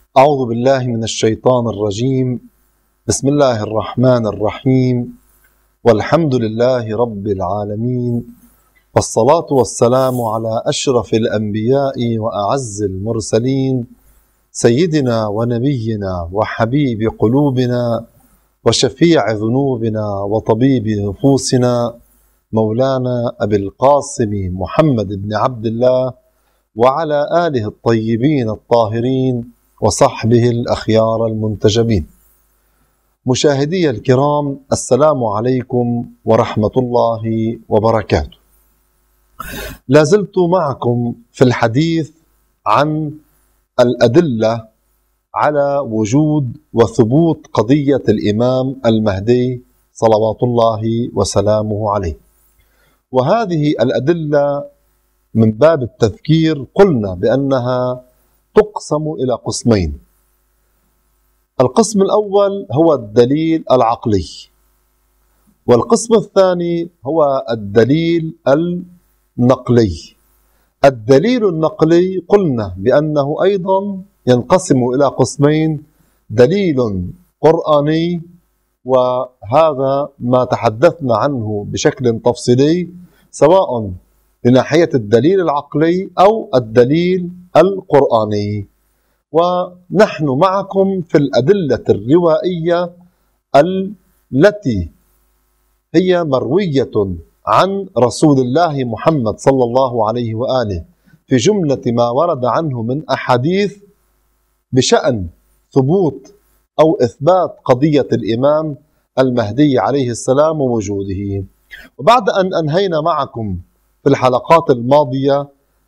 أعوذ بالله من الشيطان الرجيم. بسم الله الرحمن الرحيم، والحمد لله رب العالمين، والصلاة والسلام على أشرف الأنبياء وأعز المرسلين، سيدنا ونبينا وحبيب قلوبنا وشفيع ذنوبنا وطبيب نفوسنا، مولانا أبي القاسم محمد بن عبد الله، وعلى آله الطيبين الطاهرين وصحبه الأخيار المنتجبين. مشاهدي الكرام، السلام عليكم ورحمة الله وبركاته. لازلت معكم في الحديث عن الأدلة على وجود وثبوت قضية الإمام المهدي صلوات الله وسلامه عليه، وهذه الأدلة من باب التذكير قلنا بأنها تقسم إلى قسمين. القسم الأول هو الدليل العقلي، والقسم الثاني هو الدليل النقلي. الدليل النقلي قلنا بأنه أيضا ينقسم إلى قسمين: دليل قرآني، وهذا ما تحدثنا عنه بشكل تفصيلي سواء لناحية الدليل العقلي أو الدليل القرآني. ونحن معكم في الأدلة الروائية التي هي مروية عن رسول الله محمد صلى الله عليه وآله في جملة ما ورد عنه من أحاديث بشأن ثبوت أو إثبات قضية الإمام المهدي عليه السلام ووجوده. وبعد أن أنهينا معكم في الحلقات الماضية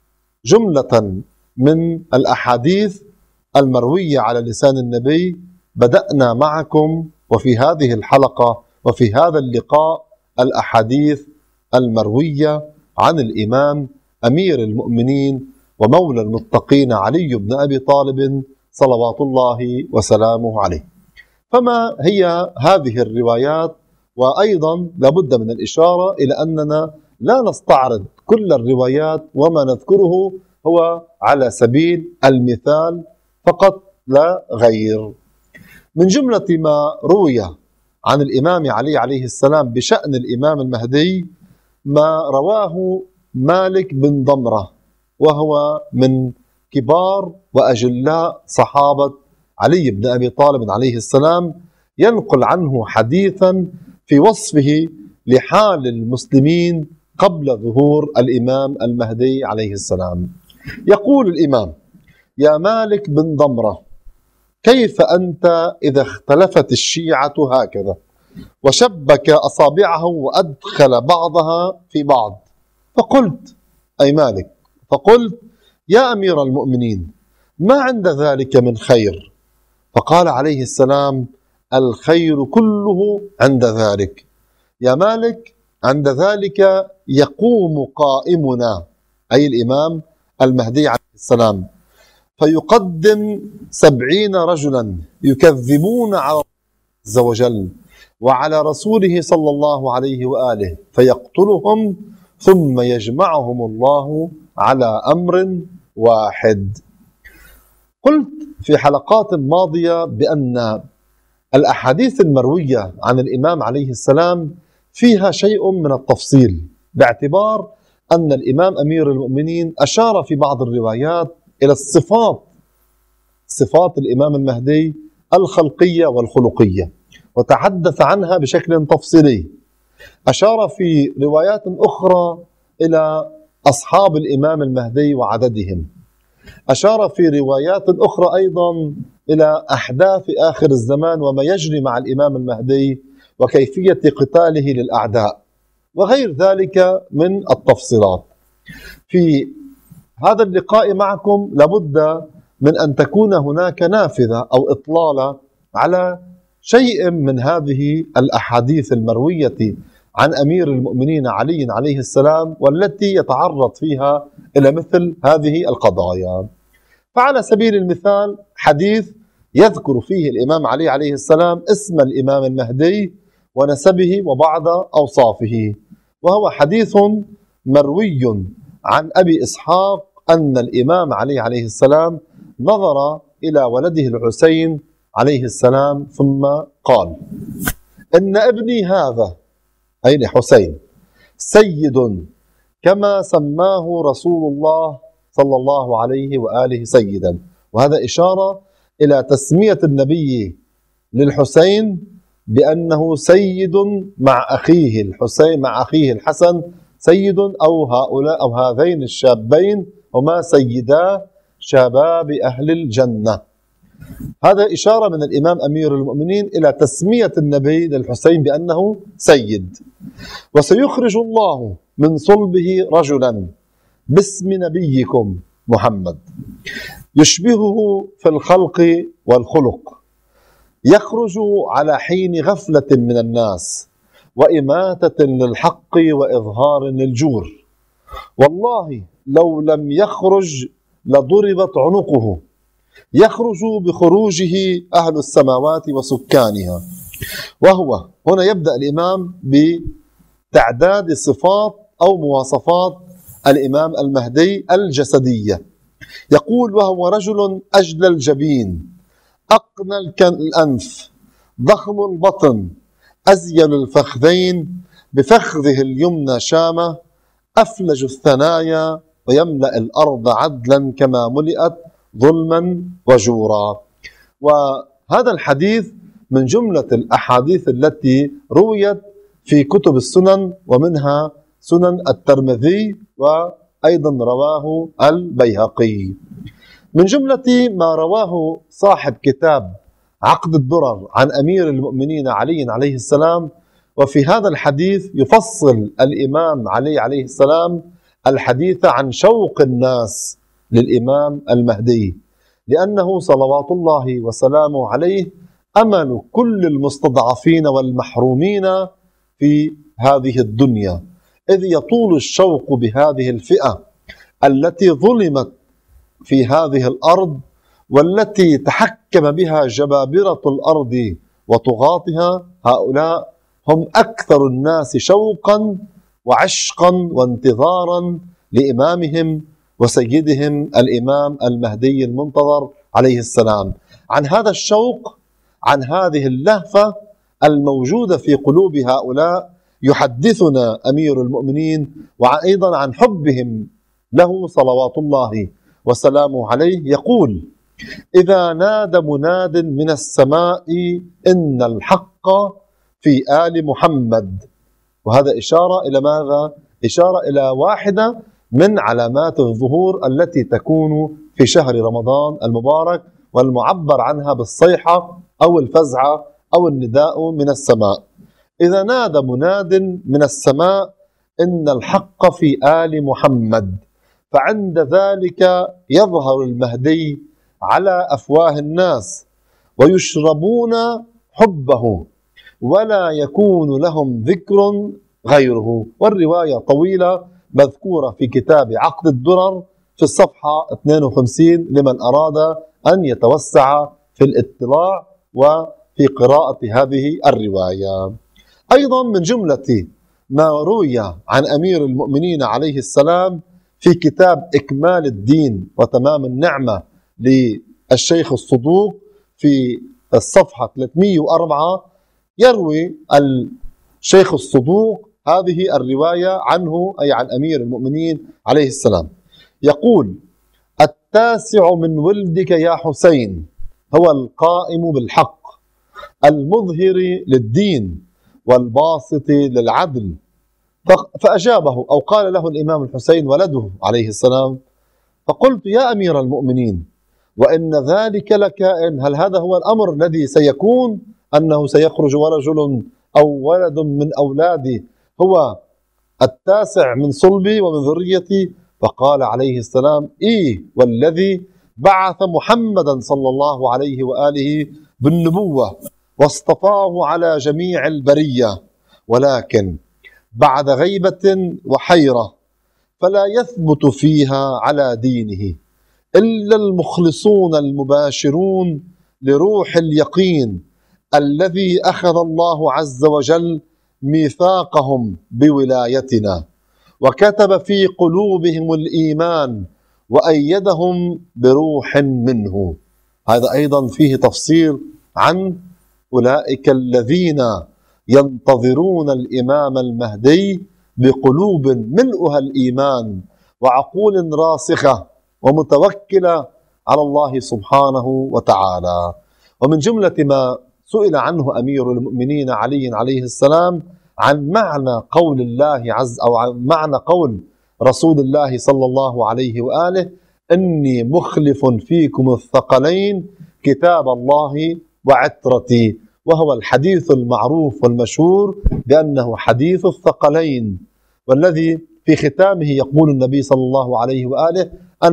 جملة من الأحاديث المروية على لسان النبي، بدأنا معكم وفي هذه الحلقة وفي هذا اللقاء الأحاديث المروية عن الإمام أمير المؤمنين ومولى المتقين علي بن أبي طالب صلوات الله وسلامه عليه. فما هي هذه الروايات؟ وأيضا لابد من الإشارة إلى أننا لا نستعرض كل الروايات، وما نذكره هو على سبيل المثال فقط لا غير. من جملة ما روي عن الإمام علي عليه السلام بشأن الإمام المهدي ما رواه مالك بن ضمرة، وهو من كبار وأجلاء صحابة علي بن أبي طالب عليه السلام، ينقل عنه حديثا في وصفه لحال المسلمين قبل ظهور الإمام المهدي عليه السلام. يقول الإمام: يا مالك بن ضمرة، كيف أنت إذا اختلفت الشيعة هكذا وشبك أصابعه وأدخل بعضها في بعض؟ فقلت: أي مالك، فقلت: يا أمير المؤمنين، ما عند ذلك من خير؟ فقال عليه السلام: الخير كله عند ذلك يا مالك، عند ذلك يقوم قائمنا، أي الإمام المهدي عليه السلام، فيقدم 70 رجلا يكذبون على الله عز وجل وعلى رسوله صلى الله عليه وآله، فيقتلهم ثم يجمعهم الله على أمر واحد. قلت في حلقات ماضية بأن الأحاديث المروية عن الإمام عليه السلام فيها شيء من التفصيل، باعتبار أن الإمام أمير المؤمنين أشار في بعض الروايات إلى صفات الإمام المهدي الخلقية والخلقية، وتحدث عنها بشكل تفصيلي. أشار في روايات أخرى إلى أصحاب الإمام المهدي وعددهم. أشار في روايات أخرى أيضا إلى أحداث آخر الزمان وما يجري مع الإمام المهدي وكيفية قتاله للأعداء وغير ذلك من التفصيلات. في هذا اللقاء معكم لابد من أن تكون هناك نافذة أو إطلالة على شيء من هذه الأحاديث المروية عن أمير المؤمنين علي عليه السلام، والتي يتعرض فيها إلى مثل هذه القضايا. فعلى سبيل المثال حديث يذكر فيه الإمام علي عليه السلام اسم الإمام المهدي ونسبه وبعض أوصافه، وهو حديث مروي عن أبي إسحاق أن الإمام علي عليه السلام نظر إلى ولده الحسين عليه السلام ثم قال: إن ابني هذا، أي الحسين، سيد كما سماه رسول الله صلى الله عليه وآله سيدا. وهذا إشارة إلى تسمية النبي للحسين بأنه سيد مع أخيه الحسين، مع أخيه الحسن سيد، أو هذين الشابين هما سيدا شباب أهل الجنة. هذا إشارة من الإمام أمير المؤمنين إلى تسمية النبي للحسين بأنه سيد. وسيخرج الله من صلبه رجلا باسم نبيكم محمد يشبهه في الخلق والخلق، يخرج على حين غفلة من الناس وإماتة للحق وإظهار للجور، والله لو لم يخرج لضربت عنقه، يخرج بخروجه أهل السماوات وسكانها. وهو هنا يبدأ الإمام بتعداد صفات أو مواصفات الإمام المهدي الجسدية. يقول: وهو رجل أجل الجبين، أقنى الأنف، ضخم البطن، أزيل الفخذين، بفخذه اليمنى شامة، أفلج الثنايا، ويملأ الأرض عدلا كما ملئت ظلما وجورا. وهذا الحديث من جملة الأحاديث التي رويت في كتب السنن، ومنها سنن الترمذي، وأيضا رواه البيهقي. من جملة ما رواه صاحب كتاب عقد الدرر عن أمير المؤمنين علي عليه السلام، وفي هذا الحديث يفصل الإمام علي عليه السلام الحديث عن شوق الناس للإمام المهدي، لأنه صلوات الله وسلامه عليه أمل كل المستضعفين والمحرومين في هذه الدنيا، إذ يطول الشوق بهذه الفئة التي ظلمت في هذه الأرض، والتي تحكم بها جبابرة الأرض وطغاتها. هؤلاء هم أكثر الناس شوقا وعشقا وانتظارا لإمامهم وسيدهم الإمام المهدي المنتظر عليه السلام. عن هذا الشوق، عن هذه اللهفة الموجودة في قلوب هؤلاء يحدثنا أمير المؤمنين، وأيضا عن حبهم له صلوات الله وسلامه عليه. يقول: إذا نادى مناد من السماء إن الحق في آل محمد. وهذا إشارة إلى ماذا؟ إشارة إلى واحدة من علامات الظهور التي تكون في شهر رمضان المبارك، والمعبر عنها بالصيحة أو الفزعة أو النداء من السماء. إذا نادى مناد من السماء إن الحق في آل محمد، فعند ذلك يظهر المهدي على أفواه الناس ويشربون حبه، ولا يكون لهم ذكر غيره. والرواية طويلة مذكورة في كتاب عقد الدرر في الصفحة 52 لمن أراد أن يتوسع في الاطلاع وفي قراءة هذه الرواية. أيضا من جملة ما روي عن أمير المؤمنين عليه السلام في كتاب إكمال الدين وتمام النعمة للشيخ الصدوق في الصفحة 304 يروي الشيخ الصدوق هذه الرواية عنه، أي عن أمير المؤمنين عليه السلام. يقول: التاسع من ولدك يا حسين هو القائم بالحق، المظهر للدين، والباسط للعدل. فأجابه أو قال له الإمام الحسين ولده عليه السلام: فقلت: يا أمير المؤمنين، وإن ذلك لكائن، هل هذا هو الأمر الذي سيكون، أنه سيخرج رجل أو ولد من أولادي هو التاسع من صلبي ومن ذريتي؟ فقال عليه السلام: إيه والذي بعث محمدا صلى الله عليه وآله بالنبوة واصطفاه على جميع البرية، ولكن بعد غيبة وحيرة فلا يثبت فيها على دينه إلا المخلصون المباشرون لروح اليقين الذي أخذ الله عز وجل ميثاقهم بولايتنا، وكتب في قلوبهم الإيمان، وأيدهم بروح منه. هذا أيضا فيه تفصيل عن أولئك الذين ينتظرون الإمام المهدي بقلوب ملؤها الإيمان وعقول راسخة ومتوكلة على الله سبحانه وتعالى. ومن جملة ما سئل عنه أمير المؤمنين علي عليه السلام عن معنى قول الله أو عن معنى قول رسول الله صلى الله عليه وآله: إني مخلف فيكم الثقلين كتاب الله وعترتي، وهو الحديث المعروف والمشهور بأنه حديث الثقلين، والذي في ختامه يقول النبي صلى الله عليه وآله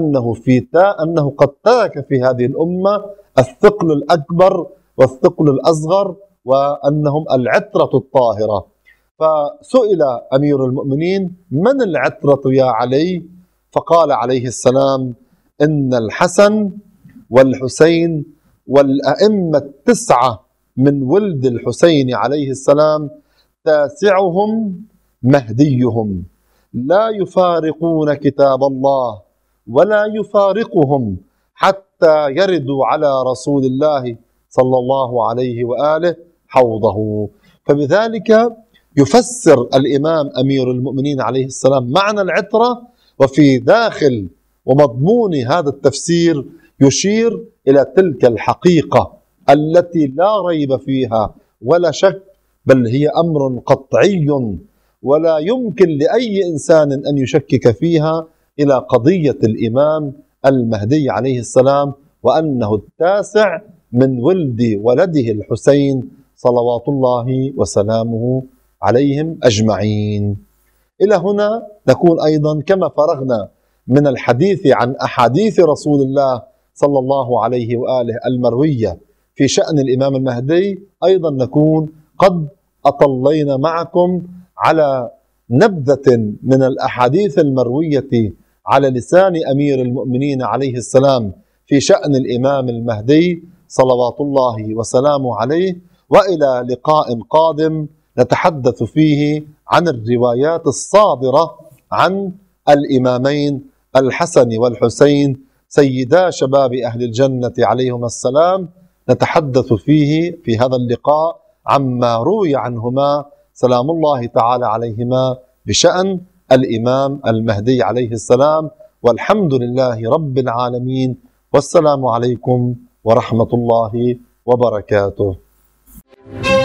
أنه قد ترك في هذه الأمة الثقل الأكبر والثقل الأصغر، وأنهم العترة الطاهرة. فسئل أمير المؤمنين: من العترة يا علي؟ فقال عليه السلام: إن الحسن والحسين والأئمة التسعة من ولد الحسين عليه السلام تاسعهم مهديهم، لا يفارقون كتاب الله ولا يفارقهم حتى يردوا على رسول الله صلى الله عليه وآله حوضه. فبذلك يفسر الإمام أمير المؤمنين عليه السلام معنى العترة، وفي داخل ومضمون هذا التفسير يشير إلى تلك الحقيقة التي لا ريب فيها ولا شك، بل هي أمر قطعي ولا يمكن لأي إنسان أن يشكك فيها، إلى قضية الإمام المهدي عليه السلام، وأنه التاسع من ولده الحسين صلوات الله وسلامه عليهم أجمعين. إلى هنا نكون أيضا كما فرغنا من الحديث عن أحاديث رسول الله صلى الله عليه وآله المروية في شأن الإمام المهدي، أيضا نكون قد أطلينا معكم على نبذة من الأحاديث المروية على لسان أمير المؤمنين عليه السلام في شأن الإمام المهدي صلوات الله وسلامه عليه. وإلى لقاء قادم نتحدث فيه عن الروايات الصادرة عن الإمامين الحسن والحسين سيدا شباب أهل الجنة عليهما السلام. نتحدث فيه في هذا اللقاء عما روي عنهما سلام الله تعالى عليهما بشأن الإمام المهدي عليه السلام. والحمد لله رب العالمين، والسلام عليكم ورحمة الله وبركاته.